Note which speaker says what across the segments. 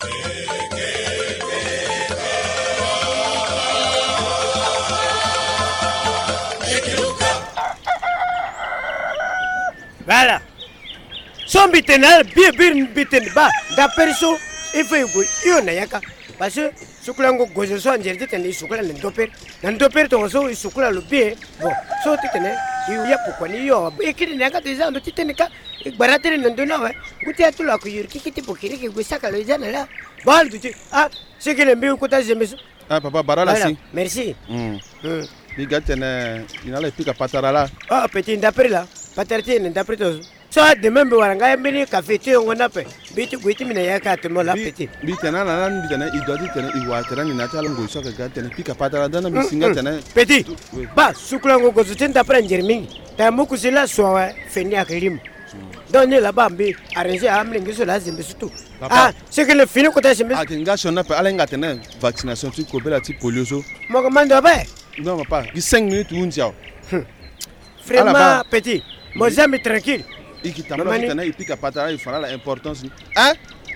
Speaker 1: Voilà. Son bitenal, bien biten ba, da perso, il faut y en a parce que ce que l'on goze so en jerti tene isukula n'endoper to so isukula lo bien bon so tene ya pourquoi ni yo ekiri naka déjà no tene ka baratere n'ndona wa guti atula ku yurki kiti pokiri ke gusaka lo jana la bal tu ah c'est que le mieux que t'as jamais
Speaker 2: ah papa barala si
Speaker 1: merci
Speaker 2: ni gatene ina la pika patara la
Speaker 1: ah petit d'après là patarti n'dapre to so de même waranga mbini café on a pe bitu guiti mina yaka temo la petit
Speaker 2: bitana na nan bitana idodi tene iwatera ni natala ngoso ka gatene pika patara dana misinga tene
Speaker 1: petit ba sukula ngo zutenda après njermingi ta muku sila soa feni akilim donne la bambi arranger amlingi so lazim bisu ah c'est que le fini ko ta simbi
Speaker 2: akinga shona pe alenga tene vaccination tu ko bela ti polio so
Speaker 1: mo mando ba
Speaker 2: non papa di 5 minutes unjao
Speaker 1: vraiment petit moi j'aime tranquille
Speaker 2: iki tamla tene ipika patara il fera la importance hein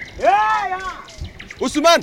Speaker 2: Ousmane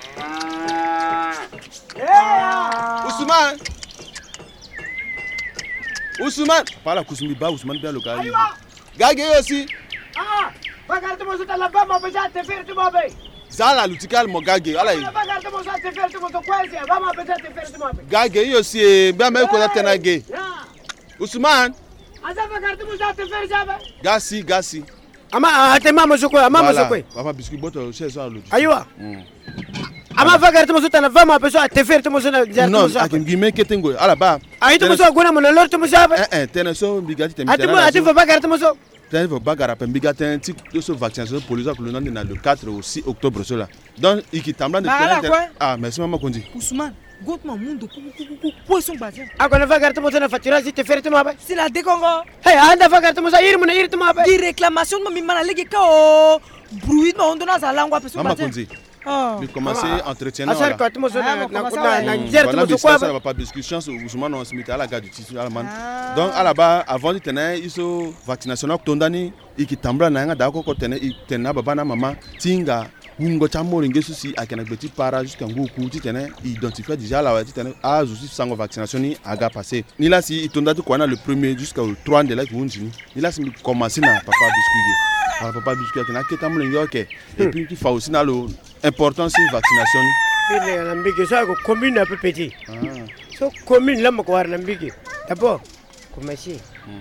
Speaker 2: Ousmane parla kusumi ba Ousmane bien le gars gage aussi
Speaker 1: regarde moi ça la femme va te faire tu m'as
Speaker 2: zala lutikal mo gage ala
Speaker 1: regarde moi ça te faire tu m'as quoi c'est va te faire tu m'as
Speaker 2: gage aussi bien me ko tena ge Ousmane
Speaker 1: asa regarde moi ça te faire ça
Speaker 2: gasi
Speaker 1: ama atema mosoko
Speaker 2: papa biscuit boto chez ça l'autre
Speaker 1: aywa ama regarde moi ça na femme va te faire tu m'as
Speaker 2: non akimgime ketengo ala ba
Speaker 1: ayi tu m'as gona mon lor tu m'as
Speaker 2: tena so bigati tena
Speaker 1: ati va regarde moi ça
Speaker 2: tena va bagara pe bigati un petit so vaccination polio que le le 4 au 6 octobre cela donc ikitambla de ah merci maman kondi
Speaker 3: Ousmane Gotma mundo poisson bazia.
Speaker 1: Agora vai garder mo na fatura se te ferte mo ba.
Speaker 3: Si la décongo.
Speaker 1: Hey, anda vai garder mo sa ir mo ba.
Speaker 3: Di réclamation mo mi mana legi ka o bruit mo ondona za langwa peso
Speaker 2: bazia. Maman konzi. Il commencer entretien là.
Speaker 1: Asar ko mo na njerto mo
Speaker 2: quoi. Ça va pas discussion sur Ousmane on se met à la gare du tissu allemand. Donc à là-bas avant de tenir iso vaccination tondani ikitambla na nga dako ko tenir baba na mama tinga Ungo chamo ringesu si akena beti para jusqu'à ngoku titene identifier déjà la titene a juste sans vaccination ni aga passé ni là si itonda to kwana le premier jusqu'au 3 de la kunjini ni là si commencer na papa biscuit akena ketamo ringe OK et puis il faut aussi na le importance de vaccination
Speaker 1: ni la mbige ça ko commune un peu petit so commune là mako war na mbige d'abord commencer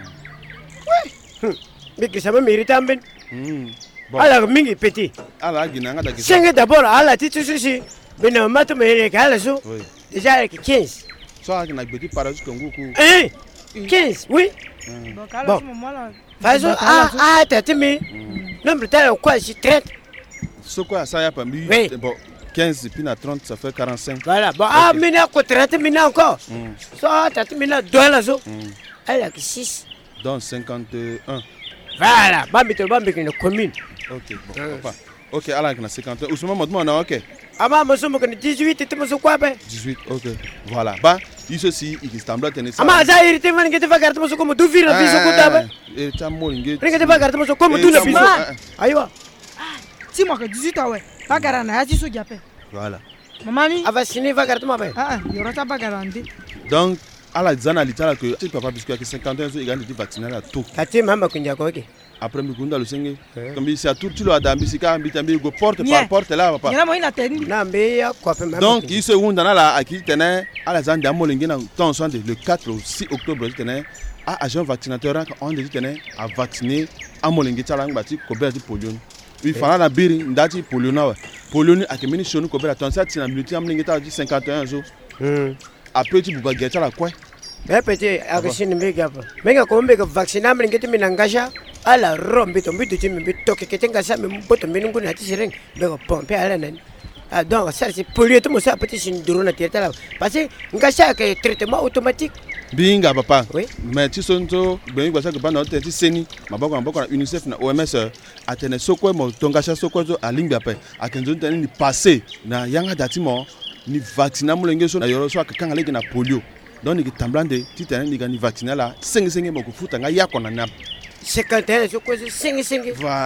Speaker 1: mbige ça me mérite amben bon. Alors, mingi petit.
Speaker 2: Alors, ginanga da
Speaker 1: gisa. Singe d'abord, ala titu sushi. Bina mato mele kala so. Oui. Déjà avec 15.
Speaker 2: So agina petit para jusqu'à ngoku.
Speaker 1: 15, oui. Bon. Fazo tatimi. Nombre tel quoi si 30.
Speaker 2: So quoi ça y a pas mis bon 15 puis na 30 ça fait 45.
Speaker 1: Voilà. Bon mina ko 30 mina encore. So tatimi na dola so. Elle 6.
Speaker 2: Donc 51.
Speaker 1: Voilà, bambi na commune.
Speaker 2: OK, bon, papa. OK, ala na 50. Ousmane modmo na OK.
Speaker 1: Ama mosomo kana 18 te moso kwa ba.
Speaker 2: 18, OK. Voilà. Ba, iso si ikistambla tenesa.
Speaker 1: Ama za irite man ngete va carte moso como du vira biso kuta ba.
Speaker 2: E chamo linge.
Speaker 1: Ngete va carte moso como du na biso. Aywa.
Speaker 3: Si moi que 18 ah ouais. Pas garana, ya jiso giape.
Speaker 2: Voilà.
Speaker 3: Mamani.
Speaker 1: Ava sini va carte mo ba.
Speaker 3: Yoro ta ba garande.
Speaker 2: Donc ala zana litala que si papa biscuit 51 ans il gagne de vacciner à tout.
Speaker 1: Kati mama kunja ko ke.
Speaker 2: Après mikunda le senge comme il s'est tout le adambi sika mbitambi go porte par porte là papa.
Speaker 3: Ngena mo ina tendi.
Speaker 1: Na mbe ya ko pe mama.
Speaker 2: Donc il se wunda na la aki tene ala zanda mo lingi na tension de le 4 au 6 octobre tene a agent vaccinateur on dit tene a vacciner a mo lingi tala ngati ko be polio. Il fera la biri ndati polio na polio ni akemini shonu ko be la tension tina minute am lingi ta 51 jours. Après tu buba geta la quoi.
Speaker 1: Mais petit agachine mbega pa. Menga ko mbega vacciner am lingi timi nangasha. Ala rombi to mbitu chimi mbito keketenga sa mboto mbinungu na tisireng bego pompe ala nani donc ça c'est polio to mosa petit sinduro na tierta la parce que ngasha ka traitement automatique
Speaker 2: binga papa
Speaker 1: oui
Speaker 2: mais tu sonto ben ngwa sa ke bana otenti seni maboko na UNICEF na OMS atene sokwe mo tongasha sokwe zo alinga pe akenzo tani ni passé na yanga datimo ni vacciner mulenge so na yoro so akanga legi na polio donc ni tamblande titane ni gani vacciner la senge mo kufuta nga yako na 51
Speaker 1: c'est quoi 5.
Speaker 2: Voilà.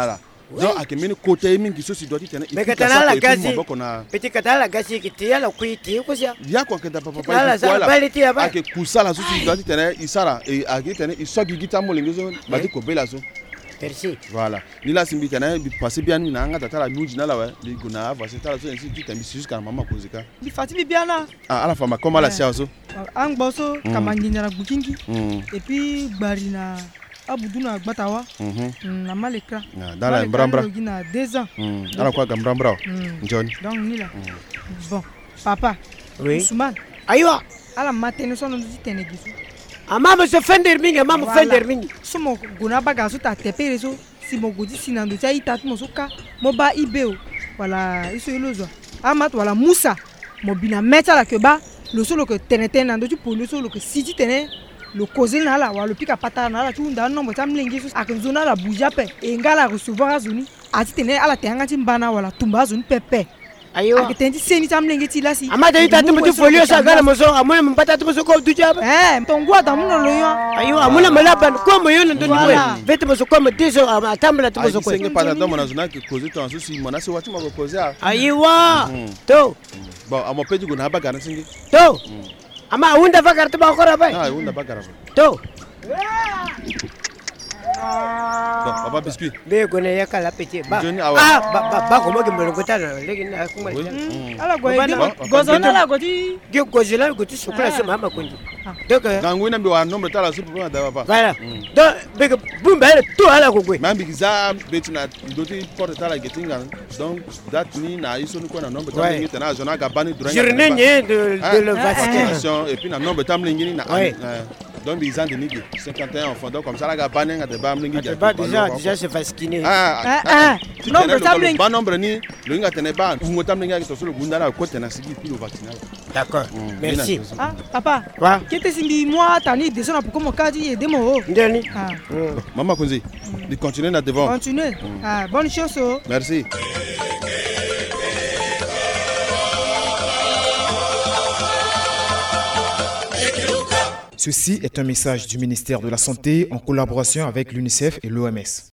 Speaker 2: donc akemeni côté mingi so si doit tene
Speaker 1: mais katana la gazi petit katana la gazi kitia la kuiti kusia
Speaker 2: ya kwa kenda papa ake kusala so si doit tene isara e ake tene isogi gita molingo so badi ko bela so
Speaker 1: merci
Speaker 2: voilà ni la simbi tene bi passer bien ni nanga tata la nuji na la wa li guna ava c'est tala so ainsi tu tambi jusqu'à maman kozika
Speaker 3: li fatimi biana
Speaker 2: ah ala fama comment la sia so
Speaker 3: ang boso kamanginyara bukingi et puis barina abuduna gbatawa na malekra
Speaker 2: dans la brambra
Speaker 3: na 2 ans
Speaker 2: ala kwa brambra John
Speaker 3: donc ni là bon papa
Speaker 1: oui
Speaker 3: Ousmane
Speaker 1: aywa
Speaker 3: ala matene sono ndi tene gisu
Speaker 1: amama se fender mingi mama fender mingi
Speaker 3: sumo guna bagasu ta tepere so si mogodi sinando cha itatu mosuka moba ibeo wala iso ilozwa amat wala musa mobina mecha la keba lo solo que tenete nando tu polo solo que siti tene le causer na la wala pika pata na la tunda nombo tamlengi so akunzona la buja pe engala recevoir azuni ati tene ala tenga timbana wala tumba azuni pepe
Speaker 1: ayo
Speaker 3: akitendi seni tamlengi ti lasi
Speaker 1: amada itatu muti folio sa gala mozo amuna mpata tu mozo ko dujaba
Speaker 3: tongwa damuno loyo
Speaker 1: ayo amuna malaba ko moyo ndo ndwe vete mozo ko mdizo atambla tu mozo ko
Speaker 2: singe pata domo na zona ki causer ton so si mona se wati mako causer
Speaker 1: ayiwa to
Speaker 2: bon amo pedi go na baga na singe
Speaker 1: to ama unda vakarta ba khora bay
Speaker 2: unda baga
Speaker 1: to
Speaker 2: papa biscuit
Speaker 1: be gone yakala pete ba ko mo gembelo kotana legi na kuma
Speaker 3: ala gozona la goti
Speaker 1: gozona goti sukula se mama kundi donc
Speaker 2: ngangwina mbi wa nombre tala super ba da papa
Speaker 1: voilà donc be bumba to ala ko gwe
Speaker 2: mambi giza betina ndoti porte tala getinga donc date ni na iso ni ko na nombre tala ngi tana zona ga bani durant
Speaker 1: journée de le vaccination
Speaker 2: et puis na nombre tala ngi na donc ils ont donné 51 enfants donc comme ça la gabane nga de ba mlingi
Speaker 1: déjà c'est vacciné
Speaker 3: nombre tamlingi
Speaker 2: ba nombre ni le nga tene ba ngo tamlingi nga to solo bunda la ko tena sigi pilo vaccinal
Speaker 1: d'accord merci
Speaker 3: papa kete simbi moi tani desona pour comme kadi et demo
Speaker 1: ndeni
Speaker 2: maman Konzi de continuer na devant
Speaker 3: continuer bonne chance
Speaker 2: merci.
Speaker 4: Ceci est un message du ministère de la Santé en collaboration avec l'UNICEF et l'OMS.